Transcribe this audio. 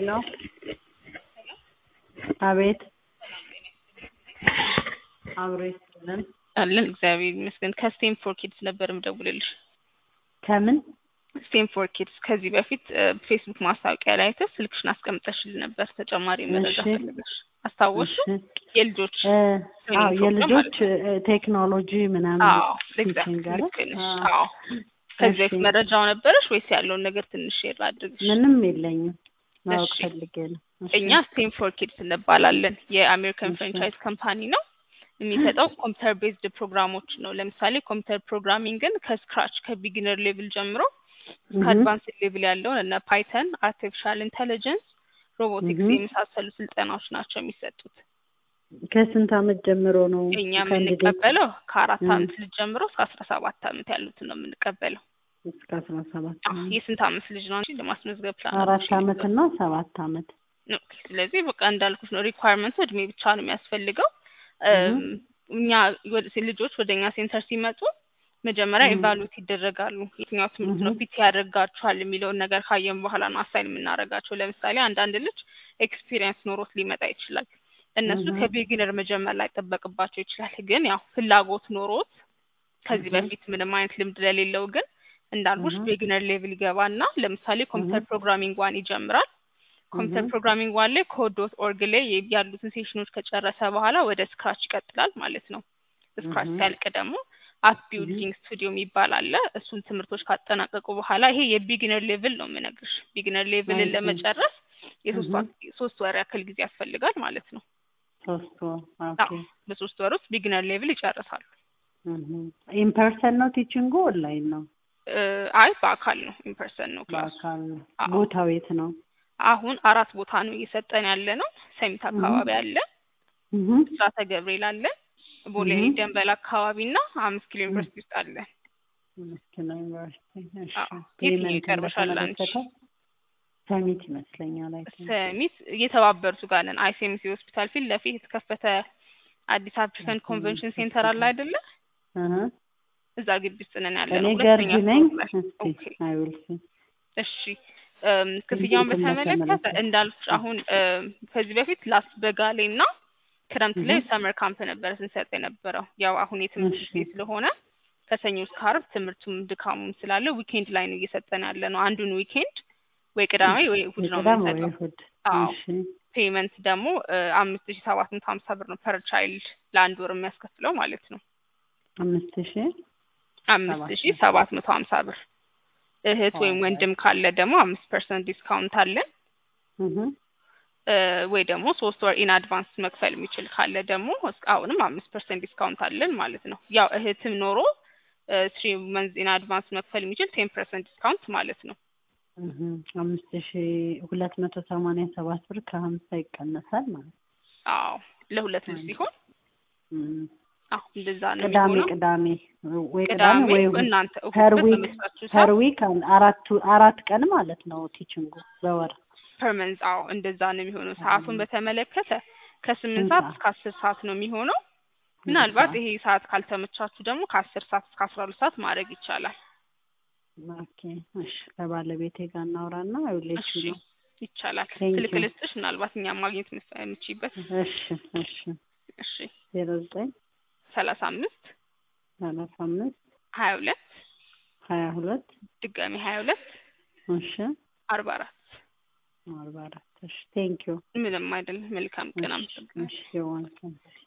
አቤት አብሮ ይስጥልን አለን እግዚአብሔር ይመስገን። ከስቴም ፎር ኪድስ ነበር የምደውልልሽ። ከምን ስቴም ፎር ኪድስ ከዚህ በፊት ፌስቡክ ማስታወቂያ ላይ አይተሽ ስልክሽን አስቀምጠሽልኝ ነበር ተጨማሪ መረጃ ፈልገሽ አስታወሽ? የልጆች የልጆች ቴክኖሎጂ ምናምን ቲቺንግ ጋር ከዚህ በፊት መረጃው ነበርሽ ወይስ ያለውን ነገር ትንሽ ሼር አድርግሽ? ምንም የለኝም ማወቅ ፈልጌ ነው። እኛ ስቴም ፎር ኪድስ እንባላለን። የአሜሪካን ፍራንቻይዝ ካምፓኒ ነው። የሚሰጠው ኮምፒውተር ቤዝድ ፕሮግራሞች ነው። ለምሳሌ ኮምፒውተር ፕሮግራሚንግን ከስክራች ከቢጊነር ሌቭል ጀምሮ እስከ አድቫንስድ ሌቭል ያለውን እና ፓይተን፣ አርቲፊሻል ኢንተለጀንስ፣ ሮቦቲክስ የመሳሰሉ ስልጠናዎች ናቸው የሚሰጡት። ከስንት ዓመት ጀምሮ ነው? እኛ የምንቀበለው ከ4 ዓመት ልጅ ጀምሮ እስከ 17 ዓመት ያሉትን ነው የምንቀበለው። እስከ 17 የስንት ዓመት ልጅ ነው እንጂ ለማስመዝገብ ፕላን 4 ዓመት እና 7 ዓመት ነው። ስለዚህ በቃ እንዳልኩት ነው ሪኳየርመንቱ እድሜ ብቻ ነው የሚያስፈልገው። እኛ ልጆች ወደኛ ሴንተር ሲመጡ መጀመሪያ ኢቫሉዌት ይደረጋሉ። የትኛው ትምህርት ነው ፊት ያደርጋቸዋል የሚለውን ነገር ካየን በኋላ ነው አሳይን የምናደርጋቸው። ለምሳሌ አንዳንድ ልጅ ኤክስፒሪየንስ ኖሮት ሊመጣ ይችላል። እነሱ ከቢጊነር መጀመር ላይ ተጠበቅባቸው ይችላል። ግን ያው ፍላጎት ኖሮት ከዚህ በፊት ምንም አይነት ልምድ ለሌለው ግን እንዳልኩሽ ቢጊነር ሌቭል ይገባና ለምሳሌ ኮምፒውተር ፕሮግራሚንግ ዋን ይጀምራል። ኮምፒውተር ፕሮግራሚንግ ዋን ላይ code.org ላይ ያሉትን ሴሽኖች ከጨረሰ በኋላ ወደ ስክራች ይቀጥላል ማለት ነው። ስክራች ሲያልቅ ደግሞ አፕ ቢልዲንግ ስቱዲዮ የሚባል አለ። እሱን ትምህርቶች ካጠናቀቁ በኋላ ይሄ የቢጊነር ሌቭል ነው የምነግርሽ። ቢጊነር ሌቭልን ለመጨረስ የ3 ወር ያክል ጊዜ ያስፈልጋል ማለት ነው። 3 ወር ኦኬ። በ3 ወር ውስጥ ቢጊነር ሌቭል ይጨርሳሉ። ኢን ፐርሰን ነው ቲቺንጉ ኦንላይን ነው? አይ በአካል ነው። ኢን ፐርሰን ነው ክላስ። በአካል ነው። ቦታው የት ነው? አሁን 4 ቦታ ነው እየሰጠን ያለ ነው። ሰሚት አካባቢ አለ፣ ብስራተ ገብርኤል አለ፣ ቦሌ ደንበል አካባቢና 5 ኪሎ ዩኒቨርሲቲ ውስጥ አለ። 5 ኪሎ ዩኒቨርሲቲ እሺ። የትኛው ይቀርብሻል አንቺ? ሰሚት ይመስለኛል። ሰሚት እየተባበሩት ጋር ነን። አይሲኤምሲ ሆስፒታል ፊት ለፊት የተከፈተ አዲስ አፍሪካን ኮንቬንሽን ሴንተር አለ አይደለ? እዛ ግቢ ውስጥ ነን ያለነው። ሁለተኛ ኦኬ አይውልሲ እሺ። ክፍያውን በተመለከተ እንዳልኩሽ አሁን ከዚህ በፊት ላስት በጋሌና ክረምት ላይ ሰመር ካምፕ ነበር ስንሰጥ የነበረው። ያው አሁን የትምህርት ጊዜ ስለሆነ ከሰኞ እስከ ዓርብ ትምህርቱም ድካሙም ስላለ ዊኬንድ ላይ ነው እየሰጠን ያለ ነው። አንዱን ዊኬንድ ወይ ቅዳሜ ወይ እሑድ ነው የምንሰጠው። እሺ ፔመንት ደግሞ 5750 ብር ነው ፐር ቻይልድ ለአንድ ወር የሚያስከፍለው ማለት ነው። 5750 ብር። እህት ወይም ወንድም ካለ ደግሞ 5% ዲስካውንት አለ። ወይ ደግሞ 3 ወር ኢን አድቫንስ መክፈል የሚችል ካለ ደግሞ አሁንም 5% ዲስካውንት አለን ማለት ነው። ያው እህትም ኖሮ 3 months ኢን አድቫንስ መክፈል የሚችል 10% ዲስካውንት ማለት ነው። 5287 ብር ከ50 ይቀነሳል ማለት። አዎ ለሁለት ልጅ ሲሆን እንደዛ ነው። ቅዳሜ ወይ እናንተ ፐር ዊክ 4 ቀን ማለት ነው ቲቺንጉ በወር ፐርመንት። አዎ እንደዛ ነው የሚሆነው። ሰዓቱን በተመለከተ ከ8 ሰዓት እስከ 10 ሰዓት ነው የሚሆነው። ምናልባት ይሄ ሰዓት ካልተመቻችሁ ደግሞ ከ10 ሰዓት እስከ 12 ሰዓት ማድረግ ይቻላል። ኦኬ እሺ። ከባለቤቴ ጋር እናውራና አይውልሽ ነው ይቻላል። ስልክ ልስጥሽ ምናልባት እኛ ማግኘት የምትችይበት። እሺ 09 35 22 ድጋሚ 22 እሺ 44 እሺ። ቴንክ ዩ። ምንም አይደለም። መልካም ቀን። አመሰግናለሁ። እሺ